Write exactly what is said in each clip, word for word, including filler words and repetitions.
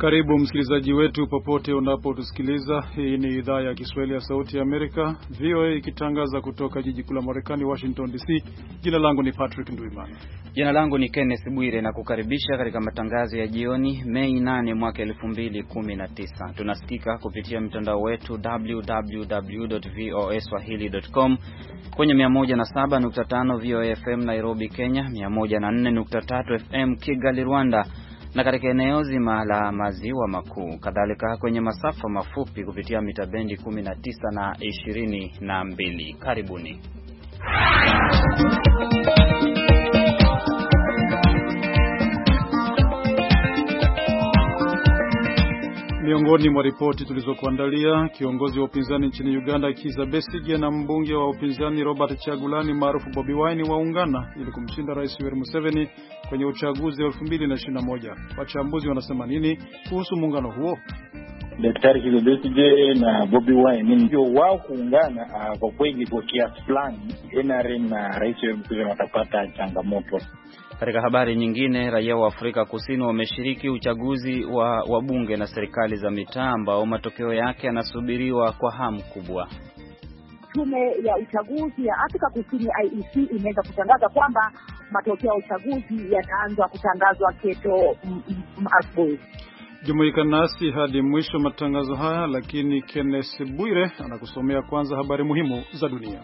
Karibu msikilizaji wetu popote unapotusikiliza. Hii ni idhaa ya Kiswahili ya Sauti ya Amerika, V O A, ikitangaza kutoka jiji kuu la Marekani, Washington D C. Jina langu ni Patrick Ndwimana. Jina langu ni Kenneth Bwire na kukaribisha katika matangazo ya jioni Mei nane mwaka elfu mbili kumi na tisa. Tunasikika kupitia mtandao wetu w w w dot voa swahili dot com, kwenye mia moja na saba nukta tano V O A F M Nairobi, Kenya, mia moja na nne nukta tatu F M Kigali, Rwanda, na katika eneo zima la maziwa makuu. Kadhalika kwenye masafa mafupi kupitia mita bendi kumi na tisa na ishirini na mbili. Karibuni. Miongoni mwa ripoti tulizokuandalia, kiongozi wa upinzani nchini Uganda Kizza Besigye na mbunge wa upinzani Robert Kyagulanyi maarufu Bobi Wine waungana ili kumshinda Rais Yoweri Museveni kwenye uchaguzi wa elfu mbili na ishirini na moja. Wachambuzi wanasema nini kuhusu muungano huo? Daktari Kizza Besigye na Bobi Wine ndio wao kuungana, uh, kwa kweli kwa kiasi fulani N R M na Rais Yoweri Museveni watapata changamoto. Katika habari nyingine, raia wa Afrika Kusini wameshiriki uchaguzi wa wabunge na serikali za mitaa ambao matokeo yake yanasubiriwa kwa hamu kubwa. Tume ya uchaguzi ya Afrika Kusini I E C imeweza kutangaza kwamba matokeo ya uchaguzi yataanza kutangazwa kesho asubuhi. Jumuika nasi hadi mwisho matangazo haya, lakini Kenneth Bwire anakusomea kwanza habari muhimu za dunia.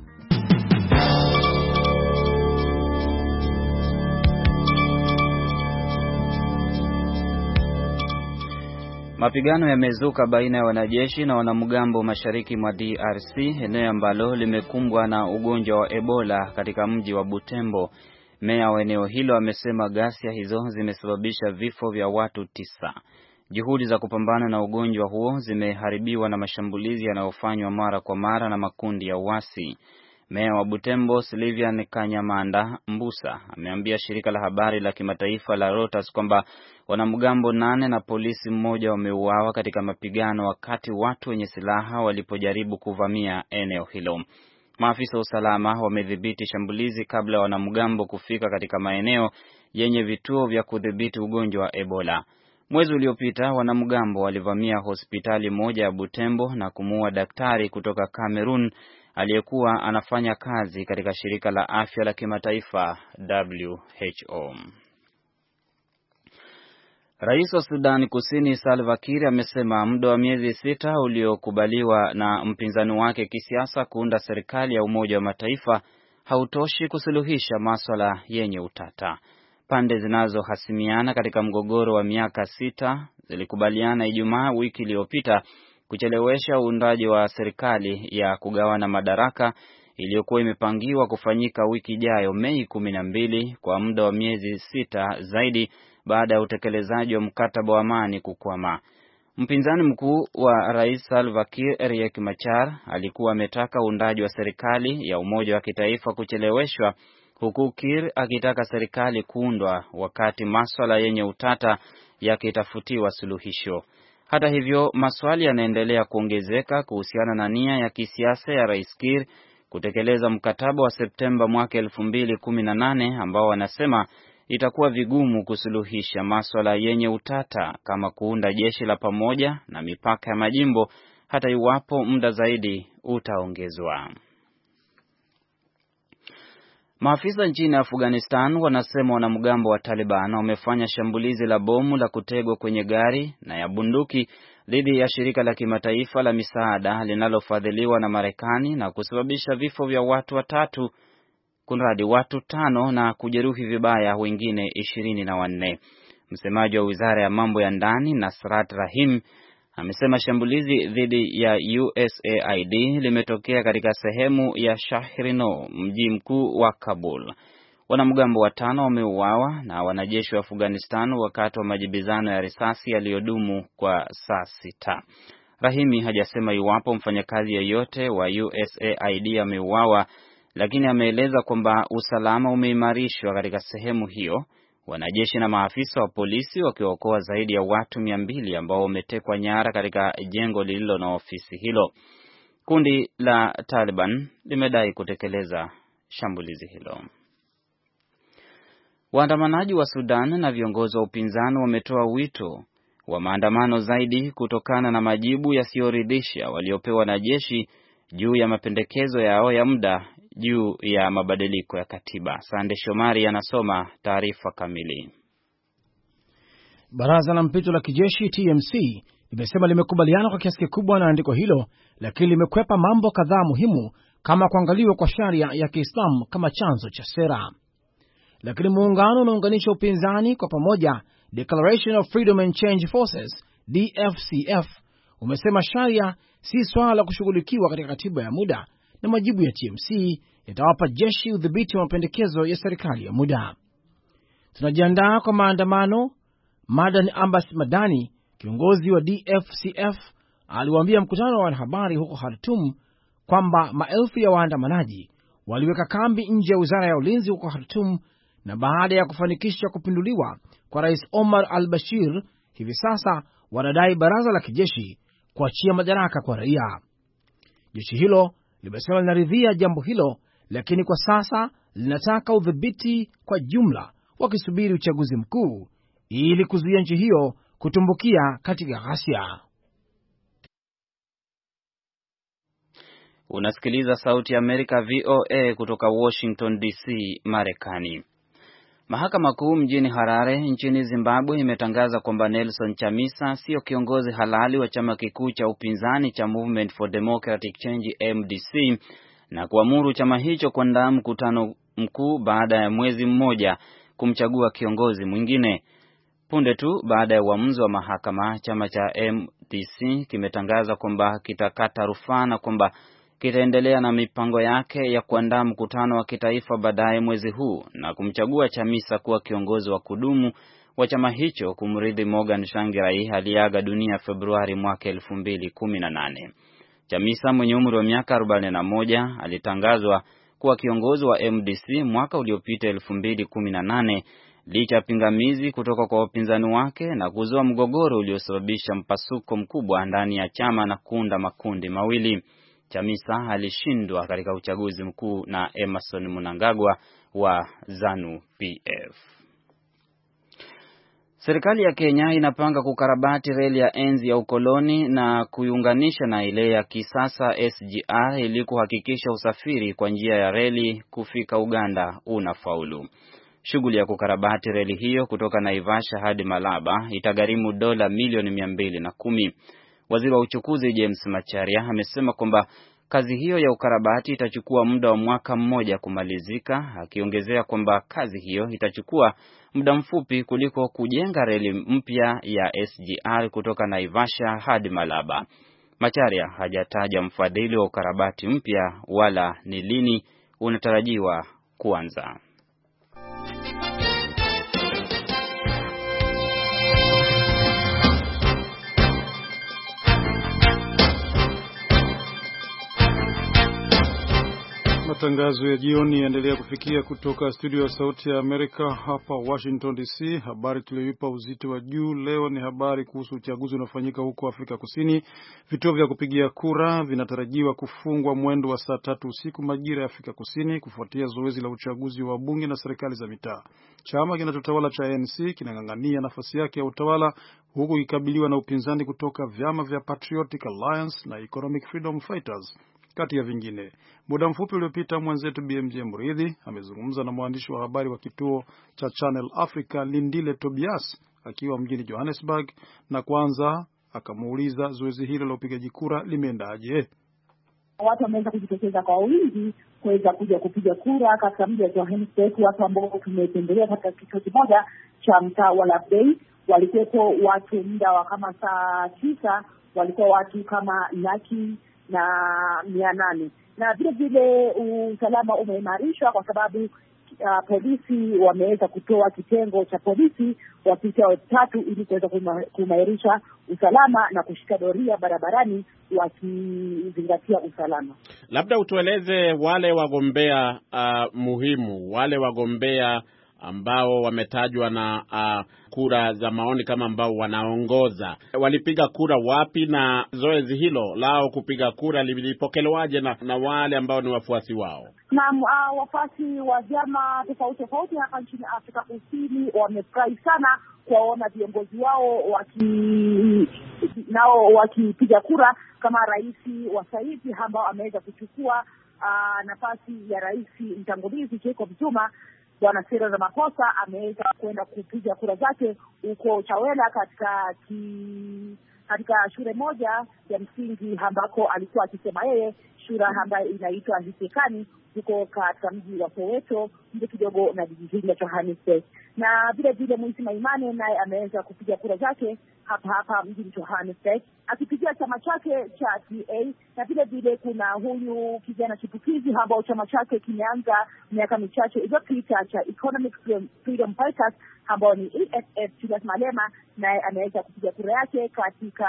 Mapigano yamezuka baina ya wanajeshi na wanamgambo mashariki mwa D R C, eneo ambalo limekumbwa na ugonjwa wa Ebola katika mji wa Butembo. Meya wa eneo hilo amesema ghasia hizo zimesababisha vifo vya watu tisa. Juhudi za kupambana na ugonjwa huo zimeharibiwa na mashambulizi yanayofanywa mara kwa mara na makundi ya uasi. Meya wa Butembo Sylvian Kanyamanda Mbusa ameambia shirika la habari la kimataifa la Reuters kwamba wanamgambo nane na polisi mmoja wameuawa katika mapigano wakati watu wenye silaha walipojaribu kuvamia eneo hilo. Maafisa wa usalama wamedhibiti shambulizi kabla ya wanamgambo kufika katika maeneo yenye vituo vya kudhibiti ugonjwa wa Ebola. Mwezi uliopita wanamgambo walivamia hospitali moja ya Butembo na kumuua daktari kutoka Cameroon aliyekuwa anafanya kazi katika shirika la afya la kimataifa W H O. Rais wa Sudan Kusini Salva Kiir amesema muda wa miezi sita uliokubaliwa na mpinzani wake kisiasa kuunda serikali ya Umoja wa Mataifa hautoshi kusuluhisha masuala yenye utata. Pande zinazohasimiana katika mgogoro wa miaka sita zilikubaliana Ijumaa wiki iliyopita kuchelewesha uundaji wa serikali ya kugawana madaraka iliyokuwa imepangiwa kufanyika wiki ijayo Mei kumi na mbili kwa muda wa miezi sita zaidi baada ya utekelezaji wa mkataba wa amani kukwama. Mpinzani mkuu wa Rais Salva Kiir, Riek Machar, alikuwa ametaka uundaji wa serikali ya umoja wa kitaifa kucheleweshwa, huku Kiir akitaka serikali kuundwa wakati masuala yenye utata yakitafutiwa suluhisho. Hata hivyo, maswali yanaendelea kuongezeka kuhusiana na nia ya kisiasa ya Rais Kiir kutekeleza mkataba wa Septemba mwaka elfu mbili kumi na nane ambao wanasema itakuwa vigumu kusuluhisha masuala yenye utata kama kuunda jeshi la pamoja na mipaka ya majimbo hata iwapo muda zaidi utaongezwa. Maafisa nchini Afghanistan wanasema wanamgambo wa Taliban wamefanya shambulizi la bomu la kutegwa kwenye gari na ya bunduki dhidi ya shirika la kimataifa la misaada linalofadhiliwa na Marekani na kusababisha vifo vya watu watatu, kunradi watu tano na kujeruhi vibaya wengine ishirini na wanne. Msemaji wa Wizara ya Mambo ya Ndani Nasrat Rahim amesema shambulizi dhidi ya U S A I D limetokea katika sehemu ya Shahrino, mji mkuu wa Kabul. Wanamgambo watano wameuawa na wanajeshi wa Afghanistan wakati wa majibizano ya risasi yaliyodumu kwa saa sita. Rahimi hajasema iwapo mfanyakazi yeyote wa U S A I D ameuawa, lakini ameeleza kwamba usalama umeimarishwa katika sehemu hiyo, wanajeshi na maafisa wa polisi wakiokoa zaidi ya watu mia mbili ambao wametekwa nyara katika jengo lililo na ofisi hilo. Kundi la Taliban limedai kutekeleza shambulizi hilo. Waandamanaji wa Sudan na viongozi wa upinzani wametoa wito wa maandamano zaidi kutokana na majibu yasiyoridhisha waliopewa na jeshi juu ya mapendekezo yao ya muda juu ya mabadiliko ya katiba. Sande Shomari anasoma taarifa kamili. Baraza la mpito la kijeshi T M C limesema limekubaliana kwa kiasi kikubwa na andiko hilo, lakini limekwepa mambo kadhaa muhimu kama kuangaliwa kwa sharia ya Kiislamu kama chanzo cha sera. Lakini muungano unaunganisha upinzani kwa pamoja, Declaration of Freedom and Change Forces D F C F, umesema sharia si swala la kushughulikiwa katika katiba ya muda, na majibu ya T M C yatawapa jeshi udhibiti wa mapendekezo ya serikali ya muda. Tunajiandaa kwa maandamano, Madan Abbas Madani, kiongozi wa D F C F, aliwaambia mkutano wa wanahabari huko Khartoum kwamba maelfu ya waandamanaji waliweka kambi nje ya wizara ya ulinzi huko Khartoum, na baada ya kufanikisha kupinduliwa kwa Rais Omar al-Bashir, hivi sasa wanadai baraza la kijeshi kuachia madaraka kwa raia. Jeshi hilo limesema linaridhia jambo hilo, lakini kwa sasa linataka udhibiti kwa jumla, wakisubiri uchaguzi mkuu ili kuzuia nchi hiyo kutumbukia katika ghasia. Unasikiliza Sauti ya Amerika V O A kutoka Washington D C, Marekani. Mahakama Kuu mjini Harare nchini Zimbabwe imetangaza kwamba Nelson Chamisa sio kiongozi halali wa chama kikuu cha upinzani cha Movement for Democratic Change M D C, na kuamuru chama hicho kuandaa mkutano mkuu baada ya mwezi mmoja kumchagua kiongozi mwingine. Punde tu baada ya uamuzi wa mahakama, chama cha M D C kimetangaza kwamba kitakata rufaa na kwamba kitaendelea na mipango yake ya kuandaa mkutano wa kitaifa baadaye mwezi huu na kumchagua Chamisa kuwa kiongozi wa kudumu wa chama hicho, kumrithi Morgan Tsvangirai aliaga dunia Februari mwaka elfu mbili kumi na nane. Chamisa mwenye umri wa miaka arobaini na moja alitangazwa kuwa kiongozi wa M D C mwaka uliopita elfu mbili kumi na nane licha ya pingamizi kutoka kwa wapinzani wake na kuzua mgogoro uliosababisha mpasuko mkubwa ndani ya chama na kuunda makundi mawili. Chamisa alishindwa katika uchaguzi mkuu na Emerson Mnangagwa wa ZANU P F. Serikali ya Kenya inapanga kukarabati reli ya enzi ya ukoloni na kuiunganisha na ile ya kisasa S G R ili kuhakikisha usafiri kwa njia ya reli kufika Uganda unafaulu. Shughuli ya kukarabati reli hiyo kutoka Naivasha hadi Malaba itagharimu dola milioni mia mbili na kumi. Waziri wa uchukuzi James Macharia amesema kwamba kazi hiyo ya ukarabati itachukua muda wa mwaka mmoja kumalizika, akiongezea kwamba kazi hiyo itachukua muda mfupi kuliko kujenga reli mpya ya S G R kutoka Naivasha hadi Malaba. Macharia hajataja mfadhili wa ukarabati mpya wala ni lini unatarajiwa kuanza. Matangazo ya jioni yaendelea kufikia kutoka studio ya Sauti ya Amerika hapa Washington D C. Habari tuliyoipa uzito wa juu leo ni habari kuhusu uchaguzi unaofanyika huko Afrika Kusini. Vituo vya kupigia kura vinatarajiwa kufungwa mwendo wa saa tatu usiku majira ya Afrika Kusini kufuatia zoezi la uchaguzi wa bunge na serikali za mitaa. Chama kinachotawala cha A N C kinang'ang'ania nafasi yake ya utawala huku ikabiliwa na upinzani kutoka vyama vya Patriotic Alliance na Economic Freedom Fighters kati ya vingine. Muda mfupi uliopita mwenzetu B M J Mridhi amezungumza na mwandishi wa habari wa kituo cha Channel Africa Lindile Tobias akiwa mjini Johannesburg, na kwanza akamuuliza zoezi hilo la upigaji kura limeendaje. Watu wameweza kujitokeza kwa wingi kuweza kuja kupiga kura katika mji wa Johannesburg. Watu ambao tumetembelea katika kituo kimoja cha mtaa wa Labey walikuwepo watu muda wa kama saa tisa, walikuwa watu kama laki na mia nane, na vile vile usalama umeimarishwa kwa sababu uh, polisi wameweza kutoa kitengo cha polisi wapita watatu ili kuweza kuimarisha usalama na kushika doria barabarani wakizingatia usalama. Labda utueleze wale wagombea uh, muhimu, wale wagombea ambao wametajwa na uh, kura za maoni kama ambao wanaongoza. Walipiga kura wapi, na zoezi hilo lao kupiga kura lilipokelewaje na, na wale ambao ni wafuasi wao? Naam, uh, wafuasi wa vyama tofauti tofauti hapa nchini Afrika Kusini wamefurahi sana kuwaona viongozi wao waki nao wakipiga kura, kama rais wa saizi ambao ameweza kuchukua uh, nafasi ya rais mtangulizi Jacob Zuma. Bwana Cyril Ramaphosa ameweza kwenda kupiga kura zake huko Chawela katika ki, katika shule moja ya msingi ambako alikuwa akisema yeye, shule ambayo inaitwa Hisekani huko katika mji wa Soweto, mji kidogo na jiji hili la Johannesburg. Na vile vile Mwisi Maimane naye ameweza kupiga kura zake hapa hapa mjini Johannesburg akipigia chama chake cha T A. Na vile vile kuna huyu kijana chipukizi ambao chama chake kimeanza miaka michache iliyopita cha Economic Freedom Fighters ambao ni E F F, Julius Malema, naye ameweza kupiga kura yake katika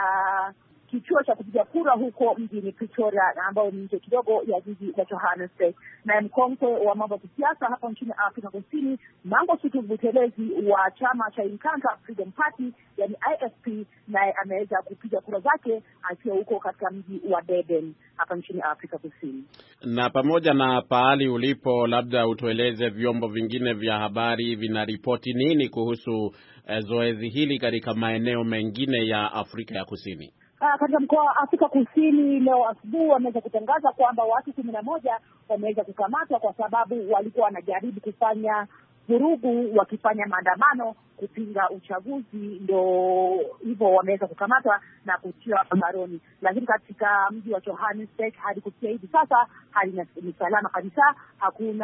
kituo cha kupiga kura huko mjini Pretoria, ambao ni nje kidogo ya jiji la Johannesburg. Na mkongwe wa mambo ya kisiasa hapa nchini Afrika Kusini, Mangosuthu Buthelezi wa chama cha Inkatha Freedom Party, yani I F P, naye ameweza kupiga kura zake akiwa huko katika mji wa Durban hapa nchini Afrika Kusini. Na pamoja na pahali ulipo, labda utueleze vyombo vingine vya habari vinaripoti nini kuhusu eh, zoezi hili katika maeneo mengine ya Afrika ya Kusini? Uh, katika mkoa wa Afrika Kusini leo asubuhi wameweza kutangaza kwamba watu kumi na moja wameweza kukamatwa kwa sababu walikuwa wanajaribu kufanya vurugu wakifanya maandamano kupinga uchaguzi, ndio hivyo wameweza kukamatwa na kutiwa mbaroni. Lakini katika mji wa Johannesburg hadi kufikia hivi sasa hali ni salama kabisa, hakuna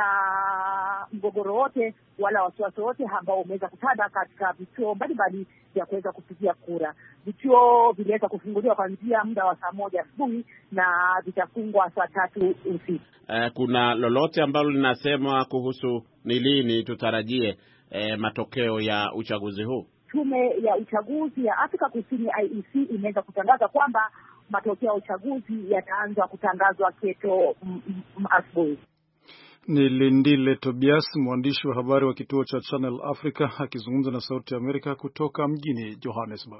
mgogoro wote wala wasiwasi wote ambao umeweza kutanda katika vituo mbalimbali vya kuweza kupigia kura. Vituo viliweza kufunguliwa kuanzia muda wa saa moja asubuhi na vitafungwa saa tatu usiku. Eh, kuna lolote ambalo linasema kuhusu ni lini tutarajie eh, matokeo ya uchaguzi huu? Tume ya uchaguzi ya Afrika Kusini I E C imeweza kutangaza kwamba matokeo ya uchaguzi yataanza kutangazwa kesho asubuhi. Ni Lindile Tobias, mwandishi wa habari wa kituo cha Channel Africa, akizungumza na Sauti ya Amerika kutoka mjini Johannesburg.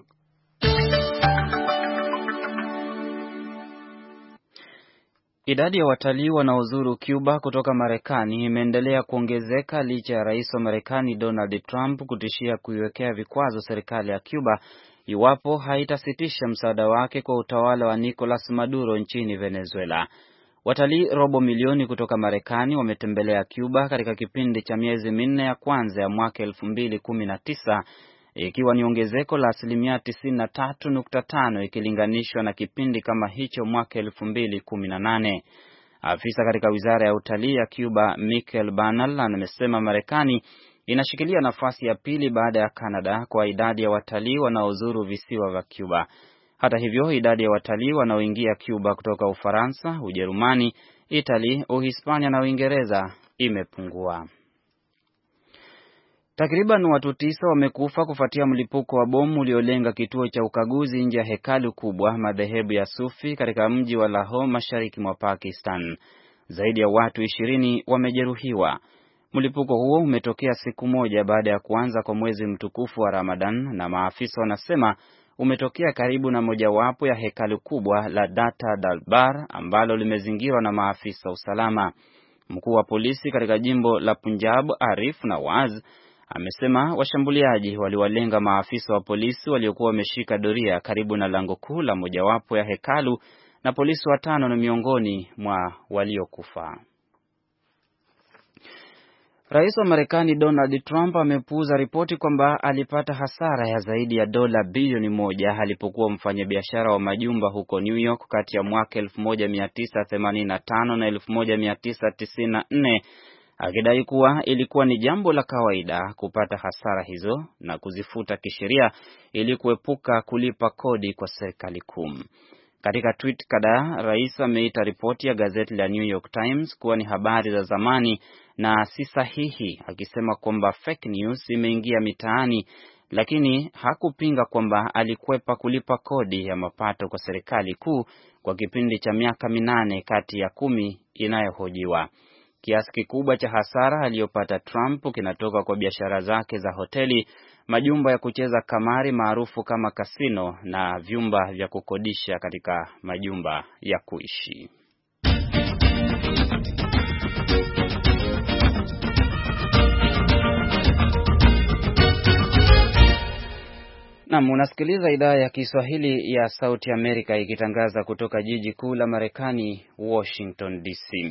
Idadi ya watalii wanaozuru Cuba kutoka Marekani imeendelea kuongezeka licha ya rais wa Marekani Donald Trump kutishia kuiwekea vikwazo serikali ya Cuba iwapo haitasitisha msaada wake kwa utawala wa Nicolas Maduro nchini Venezuela. Watalii robo milioni kutoka Marekani wametembelea Cuba katika kipindi cha miezi minne ya kwanza ya mwaka elfu mbili kumi na tisa, ikiwa ni ongezeko la asilimia tisini na tatu nukta tano ikilinganishwa na kipindi kama hicho mwaka elfu mbili kumi na nane. Afisa katika wizara ya utalii ya Cuba, Michael Bernal, amesema Marekani inashikilia nafasi ya pili baada ya Canada kwa idadi ya watalii wanaozuru visiwa vya Cuba. Hata hivyo, idadi ya watalii wanaoingia Cuba kutoka Ufaransa, Ujerumani, Italy, Uhispania na Uingereza imepungua. Takriban watu tisa wamekufa kufuatia mlipuko wa bomu uliolenga kituo cha ukaguzi nje ya hekalu kubwa madhehebu ya Sufi katika mji wa Lahore mashariki mwa Pakistan. Zaidi ya watu ishirini wamejeruhiwa. Mlipuko huo umetokea siku moja baada ya kuanza kwa mwezi mtukufu wa Ramadan, na maafisa wanasema umetokea karibu na mojawapo ya hekalu kubwa la Data Dalbar ambalo limezingirwa na maafisa usalama. Mkuu wa polisi katika jimbo la Punjab, Arif Nawaz, amesema washambuliaji waliwalenga maafisa wa polisi waliokuwa wameshika doria karibu na lango kuu la mojawapo ya hekalu, na polisi watano na miongoni mwa waliokufa. Rais wa Marekani Donald Trump amepuuza ripoti kwamba alipata hasara ya zaidi ya dola bilioni moja alipokuwa mfanyabiashara wa majumba huko New York kati ya mwaka elfu moja mia tisa themanini na tano na elfu moja mia tisa tisini na nne, akidai kuwa ilikuwa ni jambo la kawaida kupata hasara hizo na kuzifuta kisheria ili kuepuka kulipa kodi kwa serikali kuu. Katika tweet kadhaa, rais ameita ripoti ya gazeti la New York Times kuwa ni habari za zamani na si sahihi, akisema kwamba fake news imeingia mitaani, lakini hakupinga kwamba alikwepa kulipa kodi ya mapato kwa serikali kuu kwa kipindi cha miaka minane kati ya kumi inayohojiwa. Kiasi kikubwa cha hasara aliyopata Trump kinatoka kwa biashara zake za hoteli, majumba ya kucheza kamari maarufu kama kasino na vyumba vya kukodisha katika majumba ya kuishi. Na munasikiliza idhaa ya Kiswahili ya Sauti Amerika ikitangaza kutoka jiji kuu la Marekani, Washington D C.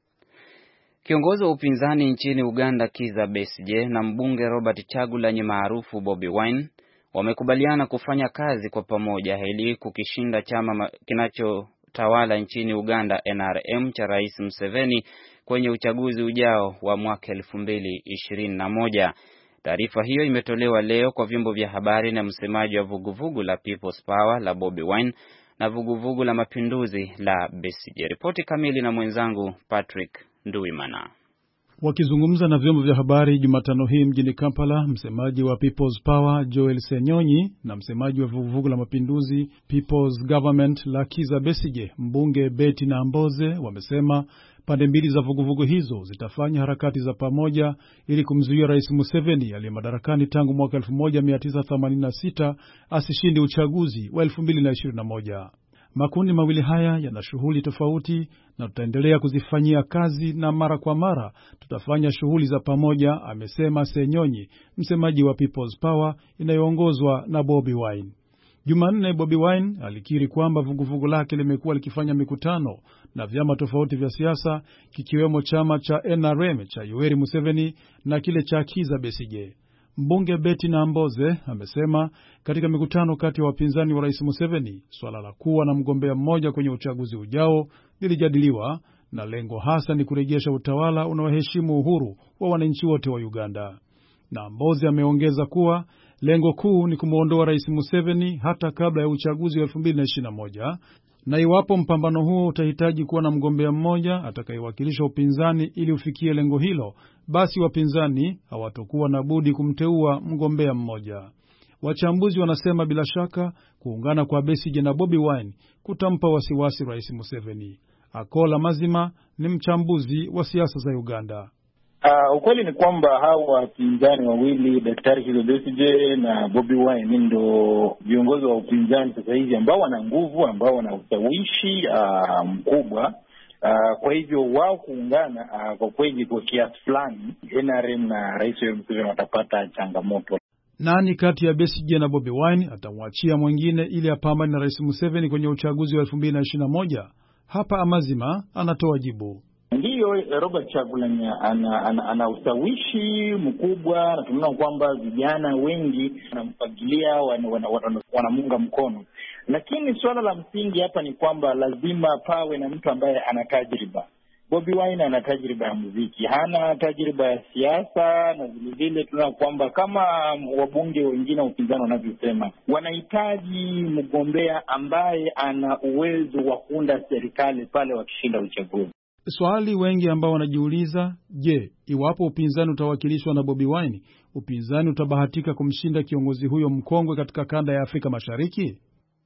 Kiongozi wa upinzani nchini Uganda Kizza Besigye na mbunge Robert Kyagulanyi maarufu Bobi Wine wamekubaliana kufanya kazi kwa pamoja ili kukishinda chama kinachotawala nchini Uganda N R M cha Rais Museveni kwenye uchaguzi ujao wa mwaka elfu mbili ishirini na moja. Taarifa hiyo imetolewa leo kwa vyombo vya habari na msemaji wa vuguvugu la People's Power la Bobi Wine na vuguvugu la Mapinduzi la Besigye. Ripoti kamili na mwenzangu Patrick Nduwimana. Wakizungumza na vyombo vya habari Jumatano hii mjini Kampala, msemaji wa People's Power Joel Senyonyi na msemaji wa vuguvugu la Mapinduzi People's Government la Kizza Besigye, mbunge Betty Namboze, wamesema pande mbili za vuguvugu hizo zitafanya harakati za pamoja ili kumzuia Rais Museveni aliye madarakani tangu mwaka elfu moja mia tisa themanini na sita asishinde uchaguzi wa elfu mbili ishirini na moja. Makundi mawili haya yana shughuli tofauti na tutaendelea kuzifanyia kazi na mara kwa mara tutafanya shughuli za pamoja, amesema Senyonyi, msemaji wa People's Power inayoongozwa na Bobi Wine. Jumanne, Bobi Wine alikiri kwamba vuguvugu lake limekuwa likifanya mikutano na vyama tofauti vya siasa kikiwemo chama cha N R M cha Yoweri Museveni na kile cha Kizza Besigye. Mbunge Betty Namboze amesema katika mikutano kati ya wapinzani wa Rais Museveni, swala la kuwa na mgombea mmoja kwenye uchaguzi ujao lilijadiliwa na lengo hasa ni kurejesha utawala unaoheshimu uhuru wa wananchi wote wa Uganda. Namboze ameongeza kuwa lengo kuu ni kumuondoa Rais Museveni hata kabla ya uchaguzi wa elfu mbili ishirini na moja, na iwapo mpambano huo utahitaji kuwa na mgombea mmoja atakayewakilisha upinzani ili ufikie lengo hilo, basi wapinzani hawatakuwa na budi kumteua mgombea mmoja. Wachambuzi wanasema bila shaka kuungana kwa Besigye na Bobi Wine kutampa wasiwasi Rais Museveni. Akola Mazima ni mchambuzi wa siasa za Uganda. Uh, ukweli ni kwamba hawa wapinzani wawili, Daktari Kizza Besigye na Bobi Wine, ndio viongozi wa upinzani sasa hivi ambao wana nguvu, ambao wana ushawishi uh, mkubwa. Uh, kwa hivyo wao kuungana uh, kwa kweli kwa kiasi fulani N R M na Rais Museveni watapata changamoto. Nani kati ya Besigye na Bobi Wine atamwachia mwingine ili apambane na Rais Museveni kwenye uchaguzi wa elfu mbili ishirini na moja? Hapa Amazima anatoa jibu. Ndiyo, Robert Kyagulanyi ana, ana, ana ushawishi mkubwa na tunaona kwamba vijana wengi wanamfagilia, wanamunga wana, wana, wana mkono. Lakini swala la msingi hapa ni kwamba lazima pawe na mtu ambaye ana tajriba. Bobi Wine ana tajriba ya muziki, hana tajriba ya siasa, na vile vile tunaona kwamba kama wabunge wengine wa upinzani wanavyosema, wanahitaji mgombea ambaye ana uwezo wa kuunda serikali pale wakishinda uchaguzi. Swali wengi ambao wanajiuliza, je, iwapo upinzani utawakilishwa na Bobi Wine, upinzani utabahatika kumshinda kiongozi huyo mkongwe katika kanda ya Afrika Mashariki?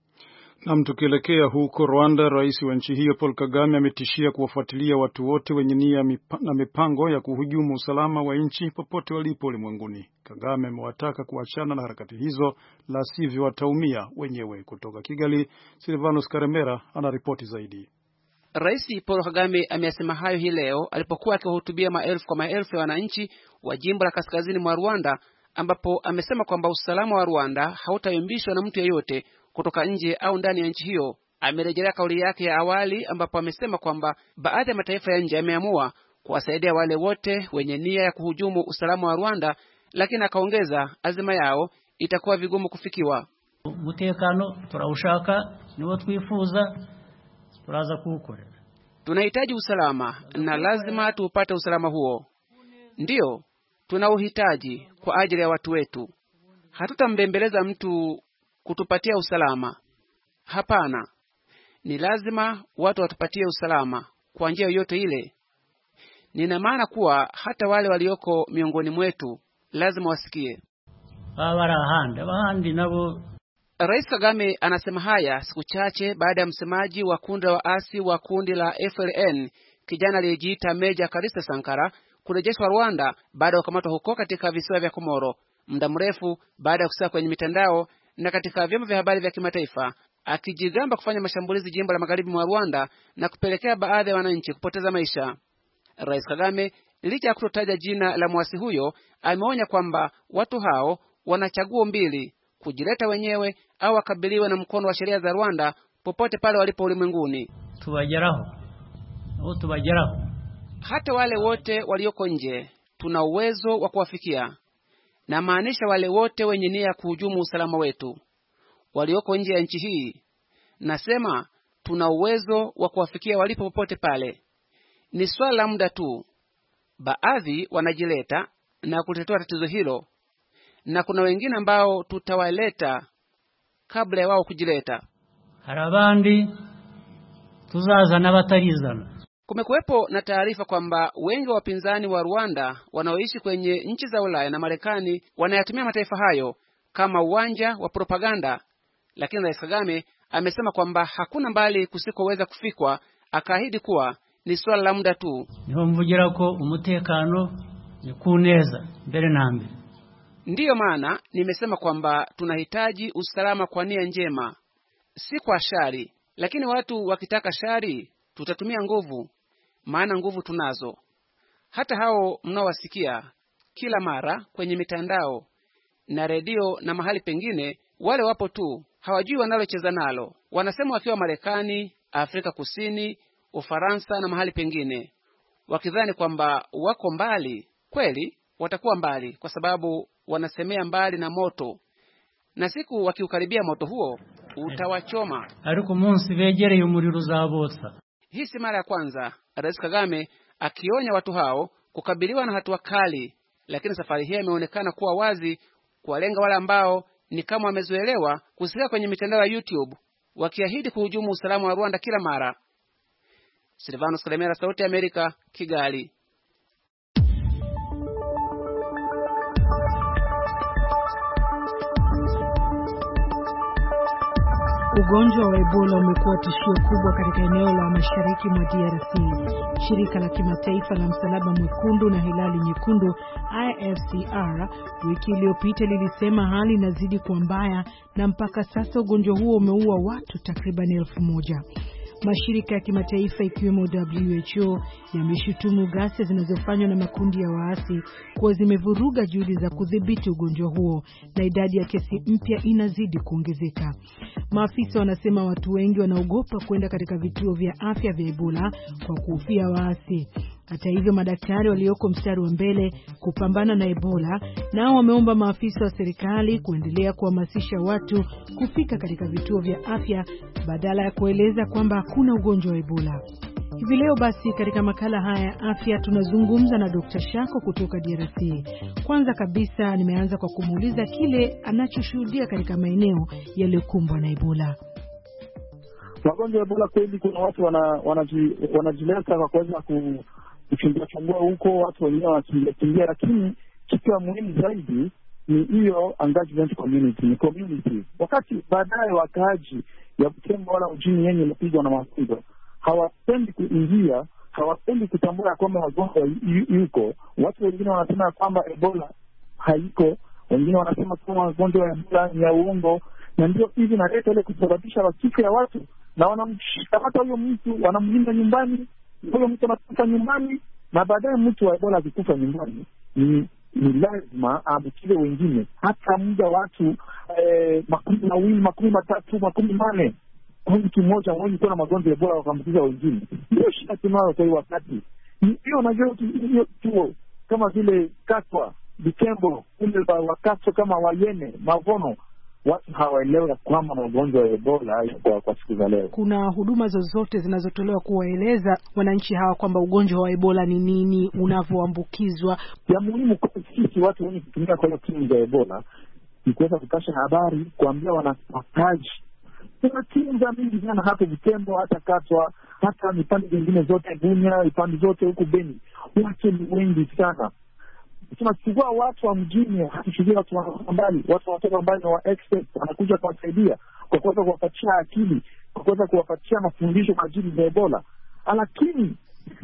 Na tukielekea huko Rwanda, rais wa nchi hiyo Paul Kagame ametishia kuwafuatilia watu wote wenye nia na mipango ya kuhujumu usalama wa nchi popote walipo ulimwenguni. Kagame amewataka kuachana na harakati hizo, la sivyo wataumia wenyewe. Kutoka Kigali, Silvanus Karemera anaripoti zaidi. Rais Paul Kagame amesema hayo hii leo alipokuwa akiwahutubia maelfu kwa maelfu ya wananchi wa jimbo la kaskazini mwa Rwanda, ambapo amesema kwamba usalama wa Rwanda hautayumbishwa na mtu yeyote kutoka nje au ndani ya nchi hiyo. Amerejelea kauli yake ya awali ambapo amesema kwamba baadhi ya mataifa ya nje yameamua kuwasaidia wale wote wenye nia ya kuhujumu usalama wa Rwanda, lakini akaongeza azima yao itakuwa vigumu kufikiwa. Mutekano turawushaka niwo twifuza turaza kuukorera. Tunahitaji usalama na lazima tuupate usalama huo. Ndiyo, tunauhitaji kwa ajili ya watu wetu. Hatutambembeleza mtu kutupatia usalama. Hapana. Ni lazima watu watupatie usalama kwa njia yoyote ile. Nina maana kuwa hata wale walioko miongoni mwetu lazima wasikie. Babarahanda, bahandi nabo. Rais Kagame anasema haya siku chache baada ya msemaji wa kundi la waasi wa kundi la F L N kijana aliyejiita Meja Kalisa Sankara kurejeshwa Rwanda baada ya kukamatwa huko katika visiwa vya Komoro muda mrefu baada ya kusema kwenye mitandao na katika vyombo vya habari vya kimataifa akijigamba kufanya mashambulizi jimbo la magharibi mwa Rwanda na kupelekea baadhi ya wananchi kupoteza maisha. Rais Kagame, licha ya kutotaja jina la mwasi huyo, ameonya kwamba watu hao wana chaguo mbili: kujileta wenyewe au wakabiliwe na mkono wa sheria za Rwanda popote pale walipo ulimwenguni. Tubageraho au tubageraho. Hata wale wote walioko nje tuna uwezo wa kuwafikia. Na maanisha wale wote wenye nia kuhujumu usalama wetu walioko nje ya nchi hii. Nasema tuna uwezo wa kuwafikia walipo popote pale. Ni swala la muda tu. Baadhi wanajileta na kutatua tatizo hilo, na kuna wengine ambao tutawaleta kabla ya wao kujileta. Harabandi tuzaza na batarizana. Kumekuwepo na taarifa kwamba wengi wa wapinzani wa Rwanda wanaoishi kwenye nchi za Ulaya na Marekani wanayatumia mataifa hayo kama uwanja wa propaganda, lakini Rais Kagame amesema kwamba hakuna mbali kusikoweza kufikwa, akaahidi kuwa ni swala la muda tu. Niho mvugira ko umutekano ni kuneza mbele na mbele. Ndiyo maana nimesema kwamba tunahitaji usalama kwa nia njema, si kwa shari. Lakini watu wakitaka shari, tutatumia nguvu, maana nguvu tunazo. Hata hao mnaowasikia kila mara kwenye mitandao na redio na mahali pengine, wale wapo tu, hawajui wanalocheza nalo. Wanasema wakiwa Marekani, Afrika Kusini, Ufaransa na mahali pengine, wakidhani kwamba wako mbali. Kweli watakuwa mbali kwa sababu wanasemea mbali na moto, na siku wakiukaribia moto huo utawachoma. Ariko munsi begereye umuriro uzabotsa. Hii si mara ya kwanza Rais Kagame akionya watu hao kukabiliwa na hatua kali, lakini safari hii imeonekana kuwa wazi kuwalenga wale ambao ni kama wamezoelewa kusikia kwenye mitandao ya YouTube wakiahidi kuhujumu usalama wa Rwanda kila mara. Silvanos Kalemera, Sauti ya Amerika, Kigali. Ugonjwa wa Ebola umekuwa tishio kubwa katika eneo la mashariki mwa D R C. Shirika la kimataifa la Msalaba Mwekundu na Hilali Nyekundu I F C R wiki iliyopita lilisema hali inazidi kuwa mbaya na mpaka sasa ugonjwa huo umeua watu takriban elfu moja. Mashirika ya kimataifa ikiwemo W H O yameshutumu ghasia zinazofanywa na makundi ya waasi kuwa zimevuruga juhudi za kudhibiti ugonjwa huo na idadi ya kesi mpya inazidi kuongezeka. Maafisa wanasema watu wengi wanaogopa kwenda katika vituo vya afya vya Ebola kwa kuhofia waasi. Hata hivyo, madaktari walioko mstari wa mbele kupambana na Ebola nao wameomba maafisa wa serikali kuendelea kuhamasisha watu kufika katika vituo vya afya badala ya kueleza kwamba hakuna ugonjwa wa Ebola. Hivi leo basi katika makala haya ya afya tunazungumza na Dokta Shako kutoka D R C. Kwanza kabisa nimeanza kwa kumuuliza kile anachoshuhudia katika maeneo yaliyokumbwa na Ebola. Magonjwa ya Ebola kweli kuna watu wana wanajileta kwa kuweza ku kuchimbia chambua huko, watu wengine wanakimbia, lakini kitu ya muhimu zaidi ni hiyo engagement community, ni community. Wakati baadaye wakaaji ya Butembo wala ujini yenye mpigwa na mafunzo hawapendi kuingia, hawapendi kutambua kwamba magonjwa yuko. Watu wengine wanasema kwamba Ebola haiko, wengine wanasema kwamba magonjwa ya Ebola ni ya uongo, na ndio hivi naleta ile kusababisha wakifo ya watu, na wanamshika hata huyo mtu wanamlinda nyumbani. Huyo mtu anakufa nyumbani, na baadaye mtu wa Ebola akikufa nyumbani ni, ni lazima aambukize wengine. Hata muda watu eh, makumi mawili, makumi matatu, makumi mane mtu mmoja mwenye kuna magonjwa ya Ebola wakaambukiza wengine. Ndio shida tunayo kwa wakati. Hiyo unajua hiyo tuo kama vile Katwa, Butembo, ule wakati kama Wayene, Mavono, watu hawaelewi kwamba magonjwa ya Ebola kwa, kwa siku za leo. Kuna huduma zozote zinazotolewa kuwaeleza wananchi hawa kwamba ugonjwa wa Ebola ni nini, unavyoambukizwa? Ya muhimu kwa sisi watu wenye kutumia kwa timu za Ebola ni kuweza kupasha habari, kuambia wanapataji. Kuna timu za mingi sana hapo Butembo, hata Katwa, hata mipande zingine zote Bunia, mipande zote huku Beni. Watu ni wengi sana. Tunachukua watu wa mjini, hatuchukui watu wa mbali, watu wanatoka mbali na wa expert wanakuja kuwasaidia kwa kuweza kuwapatia akili, kwa kuweza kuwapatia mafundisho kwa ajili ya Ebola. Lakini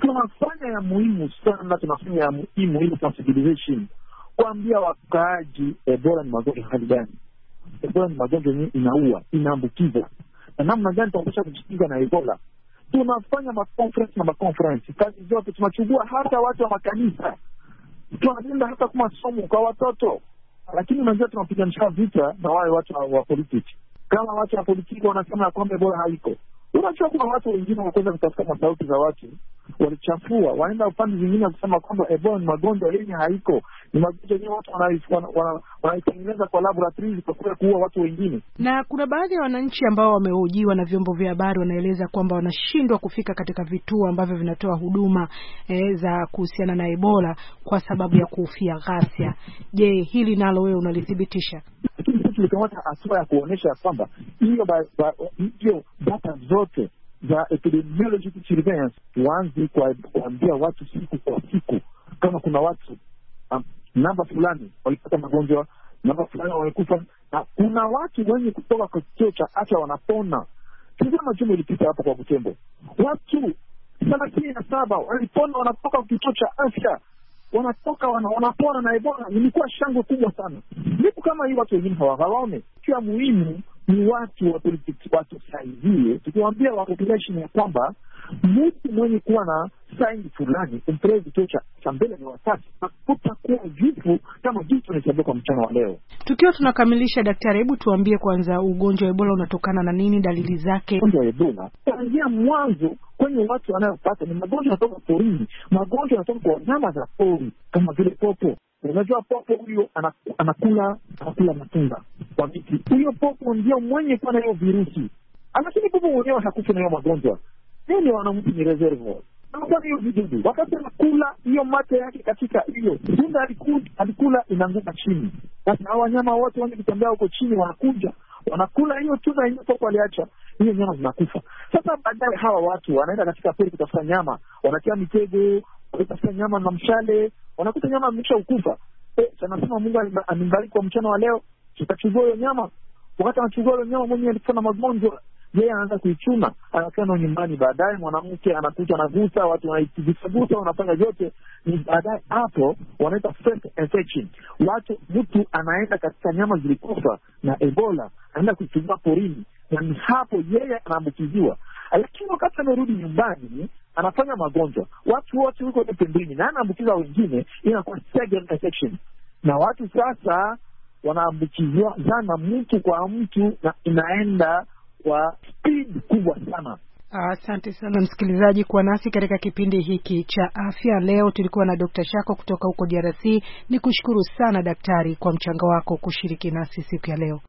tunafanya ya muhimu sana, tunafanya ya muhimu ili sensibilization, kuambia wakaaji Ebola ni magonjwa hali gani. Ebola ni magonjwa yenyewe inaua, inaambukiza, na namna gani tunaweza kujikinga na Ebola. Tunafanya maconference na maconference, kazi zote tunachukua, hata watu wa makanisa tunaenda hata kwa masomo kwa watoto, lakini unajua tunapiganisha vita na wale watu wa, wa politiki. Kama watu wa politiki wanasema kwamba Ebola haiko, unajua kuna watu wengine wanaweza kutafuta masauti za watu walichafua, waenda upande mwingine kusema kwamba Ebola ni magonjwa yenye haiko, ni magonjwa yenye watu wanaitengeneza kwa laboratories kwa kuua watu wengine. Na kuna baadhi ya wananchi ambao wamehojiwa na vyombo vya habari wanaeleza kwamba wanashindwa kufika katika vituo ambavyo vinatoa huduma eh, za kuhusiana na Ebola kwa sababu ya kuhofia ghasia. Je, hili nalo wewe unalithibitisha? Lakini sisi tulikamata hatua ya kuonesha kwamba hiyo hiyo data zote za epidemiological surveillance tuanze kuambia watu siku kwa siku kama kuna watu um, namba fulani walipata magonjwa, namba fulani wamekufa, na kuna watu wenye kutoka kwa kituo cha afya wanapona. Tazama juma ilipita hapo kwa Butembo, watu thelathini na saba walipona, wanatoka kwa kituo cha afya, wanatoka wana, wanapona na Ebola. Ilikuwa shangwe kubwa sana. Ndipo kama hii watu wengine hawaone. Kia muhimu ni watu wa politiki watu saidie, tukiwaambia wa population ya kwamba mtu mwenye kuwa na sign fulani kumprezi kituo cha mbele ni watatu, hakutakuwa jifu kama jifu nisabia kwa mchana wa leo. Tukiwa tunakamilisha, daktari, hebu tuambie kwanza, ugonjwa wa Ebola unatokana na nini, dalili zake? Ugonjwa wa Ebola tangia mwanzo kwenye watu wanayopata ni magonjwa yanatoka porini, magonjwa yanatoka kwa wanyama za pori kama vile popo. Unajua popo huyo anakula anakula matunda kwa miti. Huyo popo ndio mwenye kuwa na hiyo virusi. Lakini popo mwenyewe hakufa na hiyo magonjwa. Nini wanamti ni reservoir. Anakuwa hiyo vidudu. Wakati anakula hiyo mate yake katika hiyo tunda alikula, alikula inaanguka chini. Sasa hao wanyama wote wenye kutembea huko chini wanakuja, wanakula hiyo tunda yenyewe popo aliacha, hiyo nyama zinakufa. Sasa baadaye hawa watu wanaenda katika pori kutafuta nyama, wanatia mitego, wanatafuta nyama na mshale, wanakuta nyama imesha ukufa. Eh, tunasema Mungu amembariki kwa mchana wa leo, tutachukua hiyo nyama. Wakati anachukua hiyo nyama mwenyewe alikuwa na magonjwa, yeye anaanza kuichuna, anakaa na nyumbani. Baadaye mwanamke anakuja anagusa, watu wanaitibusa, wanafanya yote. Ni baadaye hapo wanaita first infection. Watu mtu anaenda katika nyama zilikufa na Ebola, anaenda kuichukua porini, na ni hapo yeye anaambukiziwa. Lakini wakati amerudi nyumbani anafanya magonjwa, watu wote wako pembeni na anaambukiza wengine, inakuwa second infection. Na watu sasa wanaambukizwa sana mtu kwa mtu, na inaenda kwa speed kubwa sana. Asante sana msikilizaji kwa nasi katika kipindi hiki cha afya. Leo tulikuwa na Daktari Shako kutoka huko D R C. Nikushukuru sana daktari kwa mchango wako kushiriki nasi siku ya leo.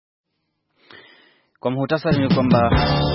Kwa muhtasari ni kwamba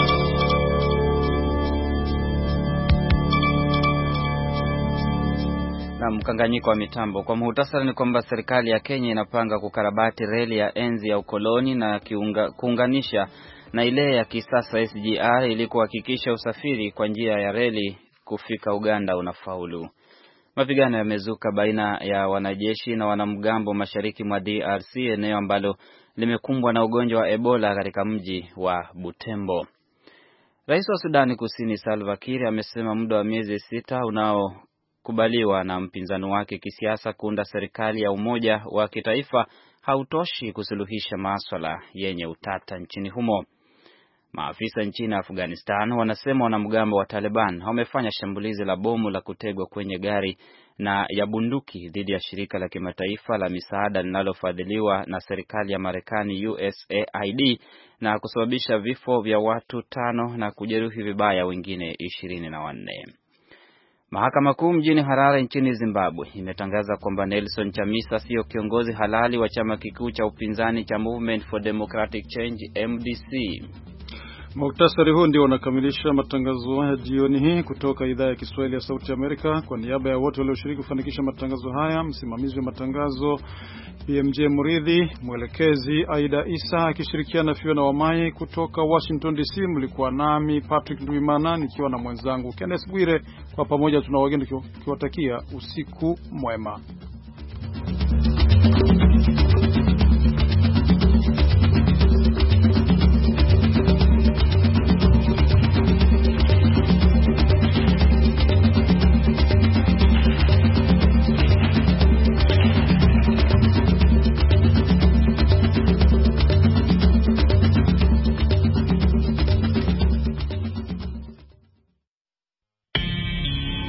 na mkanganyiko wa mitambo. Kwa muhtasari ni kwamba serikali ya Kenya inapanga kukarabati reli ya enzi ya ukoloni na kiunga, kuunganisha na ile ya kisasa S G R ili kuhakikisha usafiri kwa njia ya reli kufika Uganda unafaulu. Mapigano yamezuka baina ya wanajeshi na wanamgambo mashariki mwa D R C, eneo ambalo limekumbwa na ugonjwa wa Ebola katika mji wa Butembo. Rais wa Sudani Kusini Salva Kiir amesema muda wa miezi sita unao kubaliwa na mpinzani wake kisiasa kuunda serikali ya umoja wa kitaifa hautoshi kusuluhisha masuala yenye utata nchini humo. Maafisa nchini Afghanistan wanasema wanamgambo wa Taliban wamefanya shambulizi la bomu la kutegwa kwenye gari na ya bunduki dhidi ya shirika la kimataifa la misaada linalofadhiliwa na serikali ya Marekani U S A I D na kusababisha vifo vya watu tano na kujeruhi vibaya wengine ishirini na wanne. Mahakama Kuu mjini Harare nchini Zimbabwe imetangaza kwamba Nelson Chamisa sio kiongozi halali wa chama kikuu cha upinzani cha Movement for Democratic Change M D C. Muktasari huu ndio unakamilisha matangazo ya jioni hii kutoka idhaa ya Kiswahili ya Sauti ya Amerika. Kwa niaba ya wote walioshiriki kufanikisha matangazo haya, msimamizi wa matangazo B M J Muridhi, mwelekezi Aida Isa akishirikiana Fiona Wamai kutoka Washington D C, mlikuwa nami Patrick Ndwimana nikiwa na mwenzangu Kenneth Bwire. Kwa pamoja tunawageni tukiwatakia usiku mwema.